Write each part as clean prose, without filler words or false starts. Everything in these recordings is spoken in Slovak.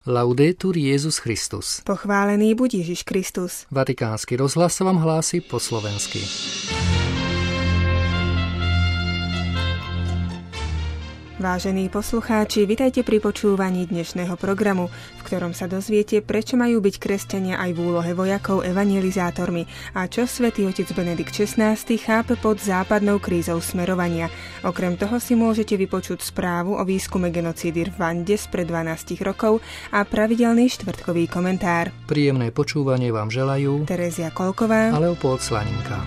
Laudetur Jesus Christus. Pochválený buď Ježiš Kristus. Vatikánsky rozhlas vám hlási po slovensky. Vážení poslucháči, vitajte pri počúvaní dnešného programu, v ktorom sa dozviete, prečo majú byť kresťania aj v úlohe vojakov evangelizátormi a čo svätý otec Benedikt XVI chápe pod západnou krízou smerovania. Okrem toho si môžete vypočuť správu o výskume genocídy v Rwande spred 12 rokov a pravidelný štvrtkový komentár. Príjemné počúvanie vám želajú Terezia Kolková a Leopold Slaninka.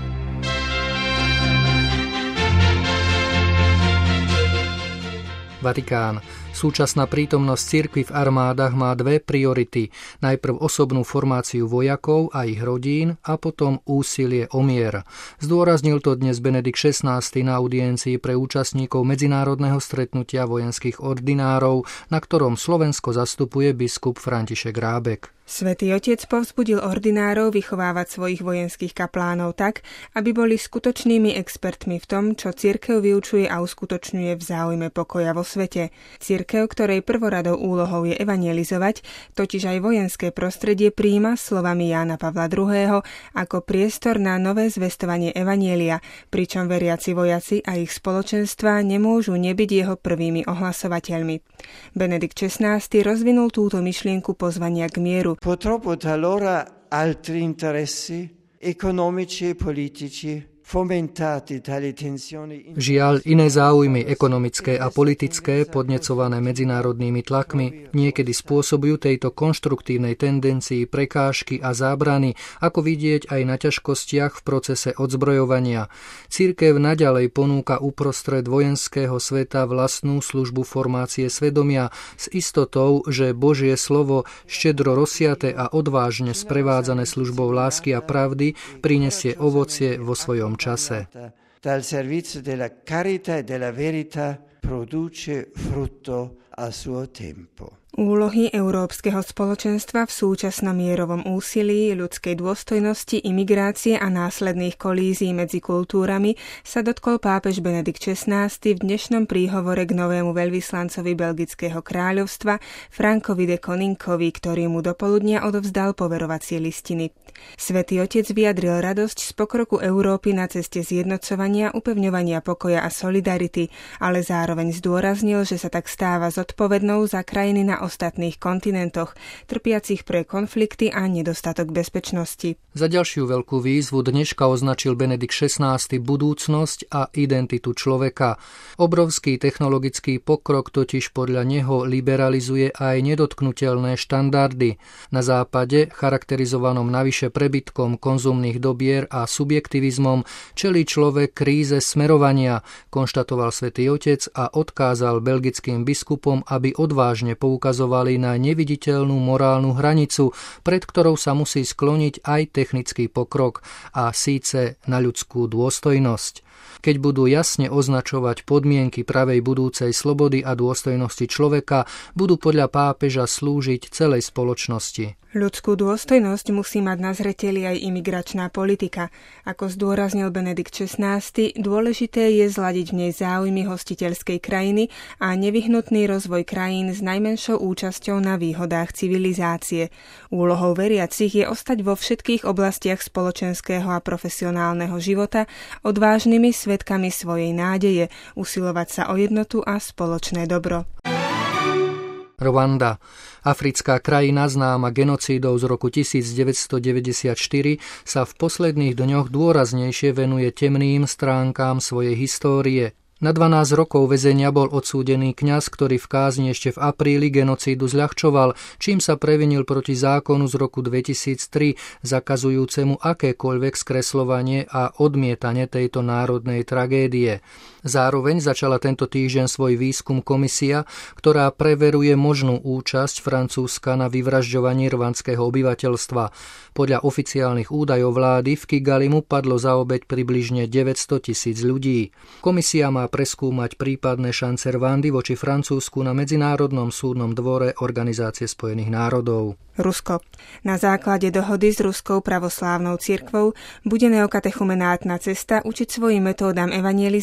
Vatikán. Súčasná prítomnosť cirkvi v armádach má dve priority. Najprv osobnú formáciu vojakov a ich rodín a potom úsilie o mier. Zdôraznil to dnes Benedikt XVI na audiencii pre účastníkov medzinárodného stretnutia vojenských ordinárov, na ktorom Slovensko zastupuje biskup František Rábek. Svätý Otec povzbudil ordinárov vychovávať svojich vojenských kaplánov tak, aby boli skutočnými expertmi v tom, čo cirkev vyučuje a uskutočňuje v záujme pokoja vo svete. Cirkev, ktorej prvoradou úlohou je evangelizovať, totiž aj vojenské prostredie prijíma slovami Jána Pavla II. Ako priestor na nové zvestovanie evanjelia, pričom veriaci vojaci a ich spoločenstva nemôžu nebyť jeho prvými ohlasovateľmi. Benedikt XVI rozvinul túto myšlienku pozvania k mieru. Purtroppo talora altri interessi economici e politici fomentati dalle tensioni. Žiaľ, iné záujmy ekonomické a politické, podnecované medzinárodnými tlakmi, niekedy spôsobujú tejto konštruktívnej tendencii prekážky a zábrany, ako vidieť aj na ťažkostiach v procese odzbrojovania. Cirkev naďalej ponúka uprostred vojenského sveta vlastnú službu formácie svedomia s istotou, že Božie slovo, štedro rozsiate a odvážne sprevádzané službou lásky a pravdy, prinesie ovocie vo svojom čase. Dal servizio della carità e della verità produce frutto a suo tempo. Úlohy európskeho spoločenstva v súčasnom mierovom úsilí, ľudskej dôstojnosti, imigrácie a následných kolízií medzi kultúrami sa dotkol pápež Benedikt XVI v dnešnom príhovore k novému veľvyslancovi Belgického kráľovstva Frankovi de Koninkovi, ktorý mu dopoludnia odovzdal poverovacie listiny. Svätý Otec vyjadril radosť z pokroku Európy na ceste zjednocovania, upevňovania pokoja a solidarity, ale zároveň zdôraznil, že sa tak stáva zodpovednou za krajiny na ostatných kontinentoch, trpiacich pre konflikty a nedostatok bezpečnosti. Za ďalšiu veľkú výzvu dneška označil Benedikt XVI budúcnosť a identitu človeka. Obrovský technologický pokrok totiž podľa neho liberalizuje aj nedotknuteľné štandardy. Na západe, charakterizovanom navyše prebytkom konzumných dobier a subjektivizmom, čelí človek kríze smerovania, konštatoval svätý Otec a odkázal belgickým biskupom, aby odvážne poukazovali na neviditeľnú morálnu hranicu, pred ktorou sa musí skloniť aj technický pokrok, a síce na ľudskú dôstojnosť. Keď budú jasne označovať podmienky pravej budúcej slobody a dôstojnosti človeka, budú podľa pápeža slúžiť celej spoločnosti. Ľudskú dôstojnosť musí mať na zreteli aj imigračná politika. Ako zdôraznil Benedikt XVI, dôležité je zladiť v nej záujmy hostiteľskej krajiny a nevyhnutný rozvoj krajín s najmenšou účasťou na výhodách civilizácie. Úlohou veriacich je ostať vo všetkých oblastiach spoločenského a profesionálneho života odvážnymi svedkami svojej nádeje, usilovať sa o jednotu a spoločné dobro. Rwanda. Africká krajina známa genocídou z roku 1994 sa v posledných dňoch dôraznejšie venuje temným stránkám svojej histórie. Na 12 rokov väzenia bol odsúdený kňaz, ktorý v kázni ešte v apríli genocídu zľahčoval, čím sa previnil proti zákonu z roku 2003, zakazujúcemu akékoľvek skresľovanie a odmietanie tejto národnej tragédie. Zároveň začala tento týždeň svoj výskum komisia, ktorá preveruje možnú účasť Francúzska na vyvražďovaní rwandského obyvateľstva. Podľa oficiálnych údajov vlády v Kigali mu padlo za obeť približne 900,000 ľudí. Komisia má preskúmať prípadné šance Rwandy voči Francúzsku na Medzinárodnom súdnom dvore Organizácie spojených národov. Rusko. Na základe dohody s Ruskou pravoslávnou cirkvou bude neokatechumenátna cesta učiť svojim metódam evangelizácie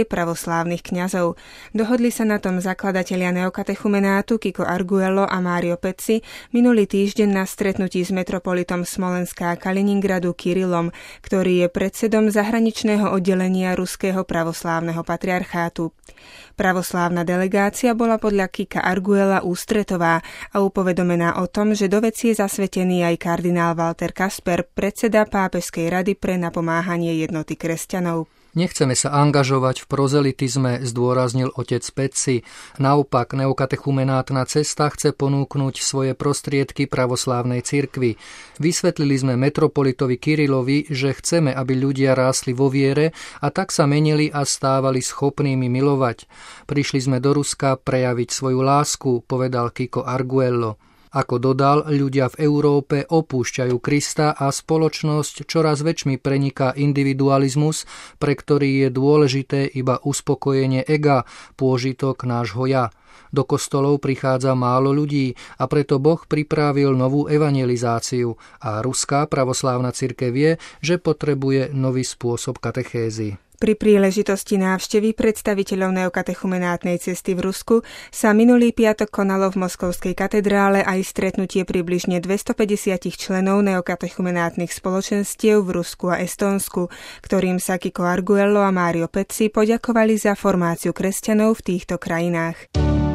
pravoslávnych kňazov. Dohodli sa na tom zakladatelia neokatechumenátu Kiko Arguello a Mário Pezzi minulý týždeň na stretnutí s metropolitom Smolenská a Kaliningradu Kirillom, ktorý je predsedom zahraničného oddelenia Ruského pravoslávneho patriarchátu. Pravoslávna delegácia bola podľa Kika Arguella ústretová a upovedomená o tom, že do veci je zasvetený aj kardinál Walter Kasper, predseda Pápežskej rady pre napomáhanie jednoty kresťanov. Nechceme sa angažovať v prozelitizme, zdôraznil otec Pezzi. Naopak, neokatechumenátna cesta chce ponúknuť svoje prostriedky pravoslávnej cirkvi. Vysvetlili sme metropolitovi Kirillovi, že chceme, aby ľudia rástli vo viere a tak sa menili a stávali schopnými milovať. Prišli sme do Ruska prejaviť svoju lásku, povedal Kiko Arguello. Ako dodal, ľudia v Európe opúšťajú Krista a spoločnosť čoraz väčšmi preniká individualizmus, pre ktorý je dôležité iba uspokojenie ega, pôžitok nášho ja. Do kostolov prichádza málo ľudí a preto Boh pripravil novú evangelizáciu a Ruská pravoslávna cirkev vie, že potrebuje nový spôsob katechézy. Pri príležitosti návštevy predstaviteľov neokatechumenátnej cesty v Rusku sa minulý piatok konalo v Moskovskej katedrále aj stretnutie približne 250 členov neokatechumenátnych spoločenstiev v Rusku a Estónsku, ktorým sa Kiko Arguello a Mário Pezzi poďakovali za formáciu kresťanov v týchto krajinách.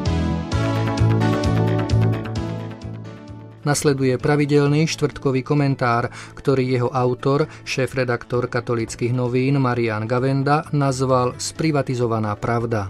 Nasleduje pravidelný štvrtkový komentár, ktorý jeho autor, šéf-redaktor Katolíckych novín Marián Gavenda, nazval Sprivatizovaná pravda.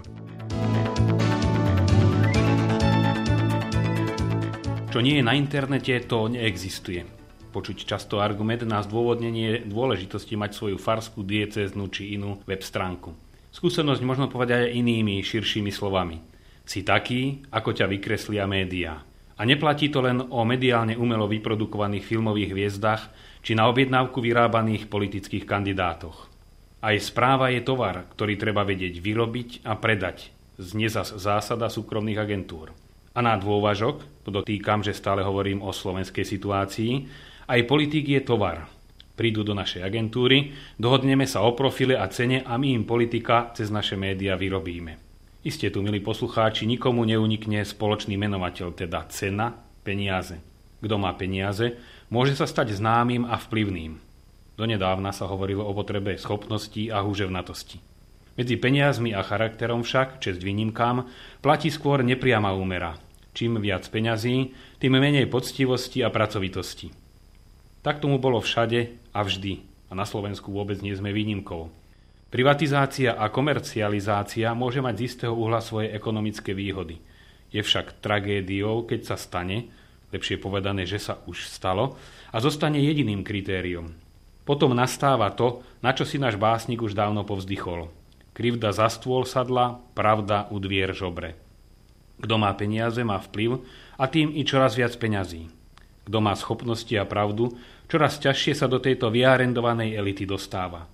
Čo nie je na internete, to neexistuje. Počuť často argument na zdôvodnenie dôležitosti mať svoju farskú, diecéznu či inú web stránku. Skúsenosť možno povedať aj inými, širšími slovami. Si taký, ako ťa vykreslia médiá. A neplatí to len o mediálne umelo vyprodukovaných filmových hviezdach či na objednávku vyrábaných politických kandidátoch. Aj správa je tovar, ktorý treba vedieť vyrobiť a predať, znie zas zásada súkromných agentúr. A na dôvažok, podotýkam, že stále hovorím o slovenskej situácii, aj politik je tovar. Prídu do našej agentúry, dohodneme sa o profile a cene a my im politika cez naše médiá vyrobíme. Isté tu, milí poslucháči, nikomu neunikne spoločný menovateľ, teda cena, peniaze. Kto má peniaze, môže sa stať známym a vplyvným. Donedávna sa hovorilo o potrebe schopností a húževnatosti. Medzi peniazmi a charakterom však, česť výnimkám, platí skôr nepriama úmera. Čím viac peňazí, tým menej poctivosti a pracovitosti. Tak tomu bolo všade a vždy, a na Slovensku vôbec nie sme výnimkou. Privatizácia a komercializácia môže mať z istého uhla svoje ekonomické výhody. Je však tragédiou, keď sa stane, lepšie povedané, že sa už stalo, a zostane jediným kritériom. Potom nastáva to, na čo si náš básnik už dávno povzdychol. Krivda za stôl sadla, pravda u dvier žobre. Kto má peniaze, má vplyv a tým i čoraz viac peňazí. Kto má schopnosti a pravdu, čoraz ťažšie sa do tejto vyarendovanej elity dostáva.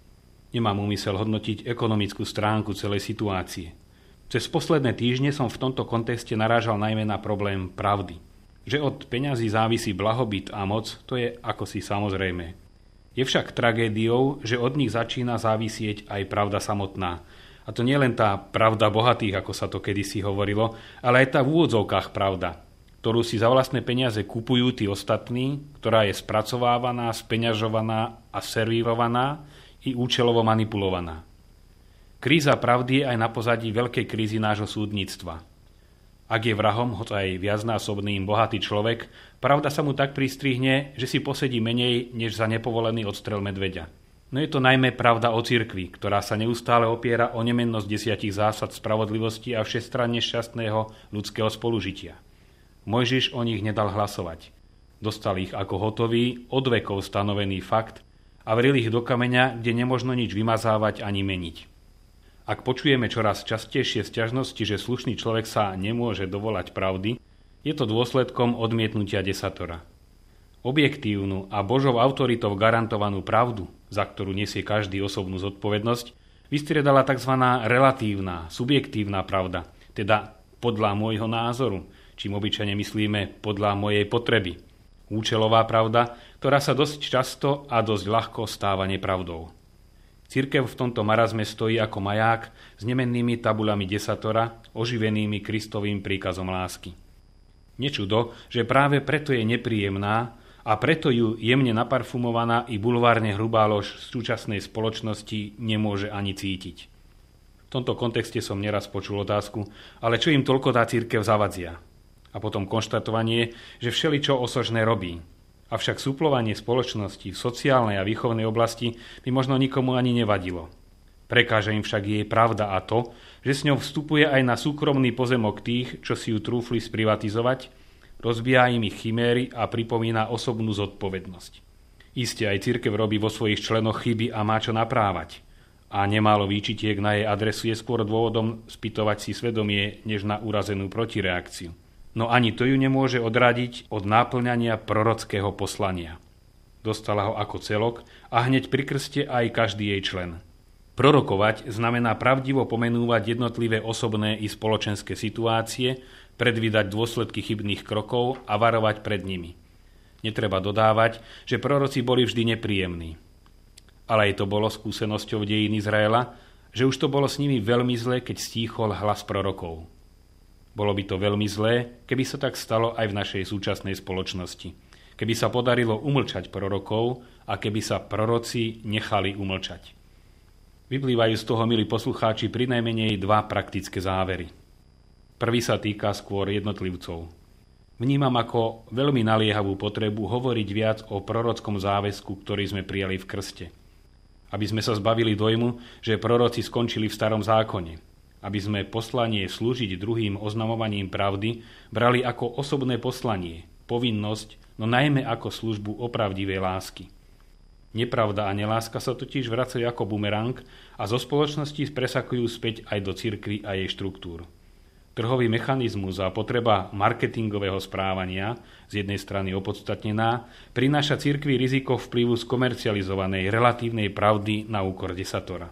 Nemám úmysel hodnotiť ekonomickú stránku celej situácie. Cez posledné týždne som v tomto kontexte narážal najmä na problém pravdy. Že od peňazí závisí blahobyt a moc, to je akosi samozrejme. Je však tragédiou, že od nich začína závisieť aj pravda samotná. A to nie len tá pravda bohatých, ako sa to kedysi hovorilo, ale aj tá v úvodzovkách pravda, ktorú si za vlastné peniaze kupujú tí ostatní, ktorá je spracovávaná, speňažovaná a servírovaná, i účelovo manipulovaná. Kríza pravdy je aj na pozadí veľkej krízy nášho súdnictva. Ak je vrahom, hoď aj viacnásobný bohatý človek, pravda sa mu tak pristrihne, že si posedí menej, než za nepovolený odstrel medveďa. No je to najmä pravda o cirkvi, ktorá sa neustále opiera o nemennosť 10 zásad spravodlivosti a všestranne šťastného ľudského spolužitia. Mojžiš o nich nedal hlasovať. Dostal ich ako hotový, od vekov stanovený fakt, a vril ich do kameňa, kde nemožno nič vymazávať ani meniť. Ak počujeme čoraz častejšie sťažnosti, že slušný človek sa nemôže dovolať pravdy, je to dôsledkom odmietnutia desatora. Objektívnu a Božou autoritou garantovanú pravdu, za ktorú nesie každý osobnú zodpovednosť, vystriedala tzv. Relatívna, subjektívna pravda, teda podľa môjho názoru, čím obyčajne myslíme podľa mojej potreby. Účelová pravda, ktorá sa dosť často a dosť ľahko stáva nepravdou. Cirkev v tomto marazme stojí ako maják s nemennými tabuľami desatora, oživenými Kristovým príkazom lásky. Nečudo, že práve preto je nepríjemná a preto ju jemne naparfumovaná i bulvárne hrubá lož súčasnej spoločnosti nemôže ani cítiť. V tomto kontexte som neraz počul otázku, ale čo im toľko tá cirkev zavadzia? A potom konštatovanie, že všeličo osožné robí. Avšak suplovanie spoločnosti v sociálnej a výchovnej oblasti by možno nikomu ani nevadilo. Prekáže im však jej pravda a to, že s ňou vstupuje aj na súkromný pozemok tých, čo si ju trúfli sprivatizovať, rozbíja im ich chiméry a pripomína osobnú zodpovednosť. Isté aj cirkev robí vo svojich členoch chyby a má čo naprávať. A nemálo výčitiek na jej adresu je skôr dôvodom spytovať si svedomie, než na urazenú protireakciu. No ani to ju nemôže odradiť od náplňania prorockého poslania. Dostala ho ako celok a hneď pri krste aj každý jej člen. Prorokovať znamená pravdivo pomenúvať jednotlivé osobné i spoločenské situácie, predvídať dôsledky chybných krokov a varovať pred nimi. Netreba dodávať, že proroci boli vždy nepríjemní. Ale aj to bolo skúsenosťou dejín Izraela, že už to bolo s nimi veľmi zlé, keď stíchol hlas prorokov. Bolo by to veľmi zlé, keby sa tak stalo aj v našej súčasnej spoločnosti. Keby sa podarilo umlčať prorokov a keby sa proroci nechali umlčať. Vyplývajú z toho, milí poslucháči, prinajmenej dva praktické závery. Prvý sa týka skôr jednotlivcov. Vnímam ako veľmi naliehavú potrebu hovoriť viac o prorockom záväzku, ktorý sme prijali v krste. Aby sme sa zbavili dojmu, že proroci skončili v starom zákone. Aby sme poslanie slúžiť druhým oznamovaním pravdy brali ako osobné poslanie, povinnosť, no najmä ako službu opravdivej lásky. Nepravda a neláska sa totiž vracajú ako bumerang a zo spoločnosti presakujú späť aj do cirkvi a jej štruktúr. Trhový mechanizmus a potreba marketingového správania, z jednej strany opodstatnená, prináša cirkvi riziko vplyvu skomercializovanej relatívnej pravdy na úkor desatora.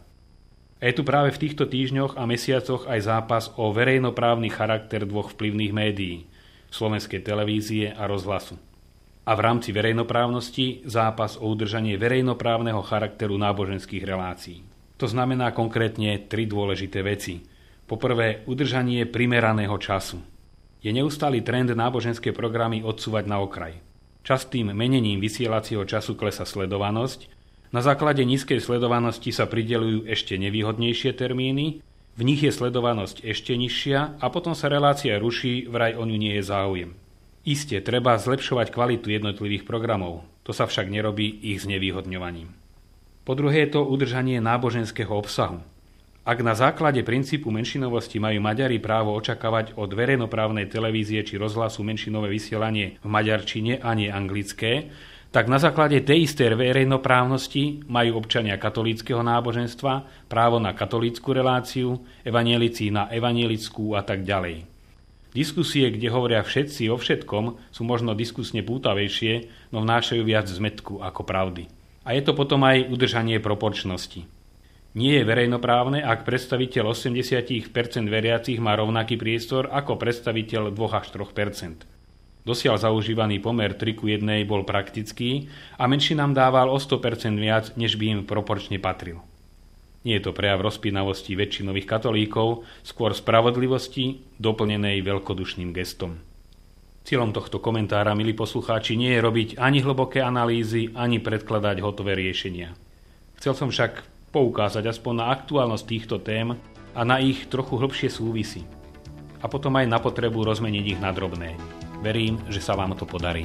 A je tu práve v týchto týždňoch a mesiacoch aj zápas o verejnoprávny charakter dvoch vplyvných médií, slovenskej televízie a rozhlasu. A v rámci verejnoprávnosti zápas o udržanie verejnoprávneho charakteru náboženských relácií. To znamená konkrétne tri dôležité veci. Poprvé, udržanie primeraného času. Je neustály trend náboženské programy odsúvať na okraj. Častým menením vysielacieho času klesá sledovanosť. Na základe nízkej sledovanosti sa prideľujú ešte nevýhodnejšie termíny, v nich je sledovanosť ešte nižšia a potom sa relácia ruší, vraj o ňu nie je záujem. Isté, treba zlepšovať kvalitu jednotlivých programov, to sa však nerobí ich znevýhodňovaním. Po druhé je to udržanie náboženského obsahu. Ak na základe princípu menšinovosti majú Maďari právo očakávať od verejnoprávnej televízie či rozhlasu menšinové vysielanie v maďarčine a nie anglické, tak na základe tej istej verejnoprávnosti majú občania katolíckeho náboženstva právo na katolícku reláciu, evanjelici na evangelickú a tak ďalej. Diskusie, kde hovoria všetci o všetkom, sú možno diskusne pútavejšie, no vnášajú viac zmätku ako pravdy. A je to potom aj udržanie proporčnosti. Nie je verejnoprávne, ak predstaviteľ 80% veriacich má rovnaký priestor ako predstaviteľ 2 až 3%. Dosiaľ zaužívaný pomer 3:1 bol praktický a menšinám dával o 100% viac, než by im proporčne patril. Nie je to prejav rozpínavosti väčšinových katolíkov, skôr spravodlivosti, doplnenej veľkodušným gestom. Cieľom tohto komentára, milí poslucháči, nie je robiť ani hlboké analýzy, ani predkladať hotové riešenia. Chcel som však poukázať aspoň na aktuálnosť týchto tém a na ich trochu hlbšie súvisy. A potom aj na potrebu rozmeniť ich na drobné. Verím, že sa vám to podarí.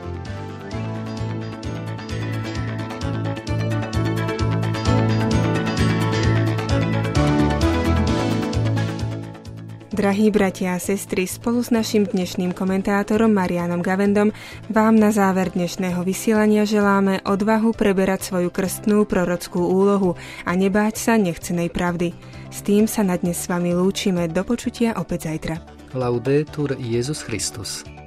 Drahí bratia a sestry, spolu s naším dnešným komentátorom Marianom Gavendom vám na záver dnešného vysielania želáme odvahu preberať svoju krstnú prorockú úlohu a nebáť sa nechcenej pravdy. S tým sa na dnes s vami lúčime. Do počutia opäť zajtra. Laudetur Jesus Christus.